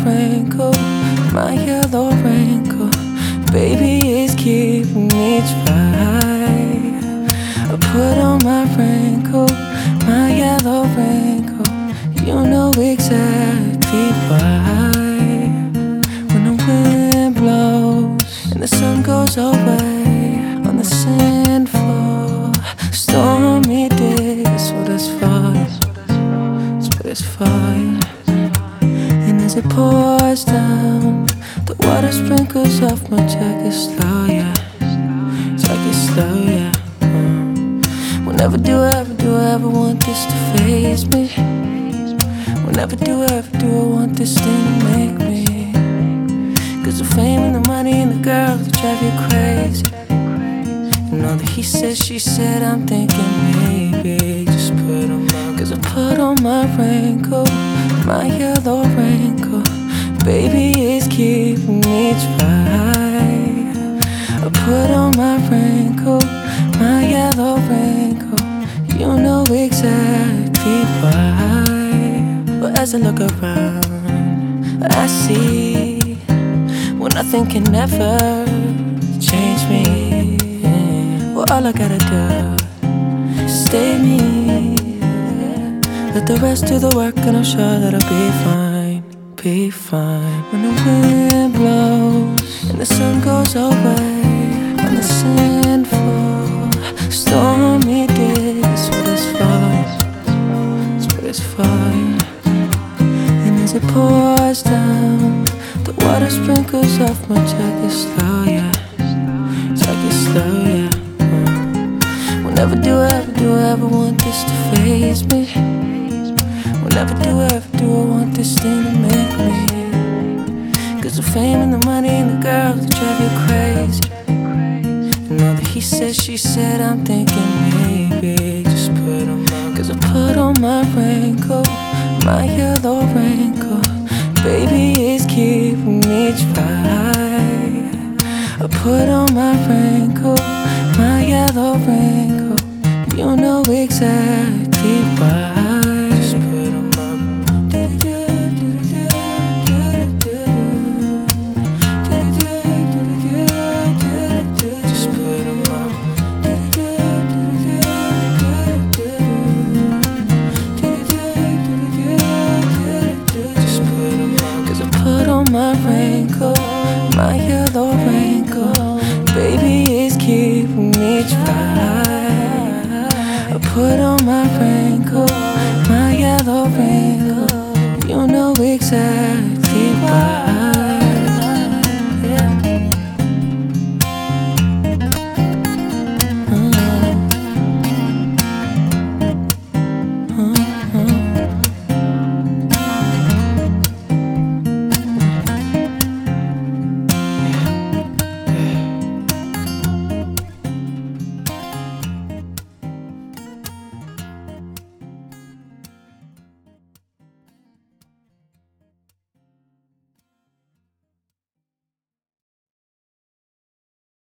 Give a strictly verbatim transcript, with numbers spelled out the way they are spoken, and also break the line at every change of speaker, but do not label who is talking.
raincoat, my yellow raincoat. Baby, it's keeping me dry. I put on my raincoat, my yellow raincoat. You know exactly why. When the wind blows and the sun goes away on the sand floor, stormy days, what is fire? That's what it's fire. And as it pours down, the water sprinkles off my jacket slow, yeah. Jacket slow, yeah. Mm. Whenever do I ever, do I ever want this to faze me? Whenever do I ever, do I want this thing to make me? Cause the fame and the money and the girls that drive you crazy. And all the he said, she said, I'm thinking maybe just put on my, cause I put on my raincoat, my yellow raincoat. Baby, it's keeping me dry. I put on my raincoat, my yellow raincoat. You know exactly why. But as I look around, I see, well, nothing can ever change me. Well, all I gotta do is stay me. Let the rest do the work and I'm sure that I'll be fine, be fine. When the wind blows and the sun goes away on the sand floor, stormy days, what is fire? That's what it's fire. And as it pours down, the water sprinkles off my jacket slow, yeah. Jacket slow, yeah. Mm. Whenever do I ever, do I ever want this to faze me? Whenever do I ever, do I want this thing to make me? Cause the fame and the money and the girls that drive you crazy. And all the he said, she said, I'm thinking maybe just put on my, cause I put on my raincoat, my yellow raincoat. Baby, it's keeping me dry. I put on my raincoat, my yellow raincoat. You know exactly why. Just put on my, just put on my, just put on my, cause I put on my raincoat, my yellow raincoat. Baby, it's keeping me dry. I put on my raincoat, my yellow raincoat. You know exactly why.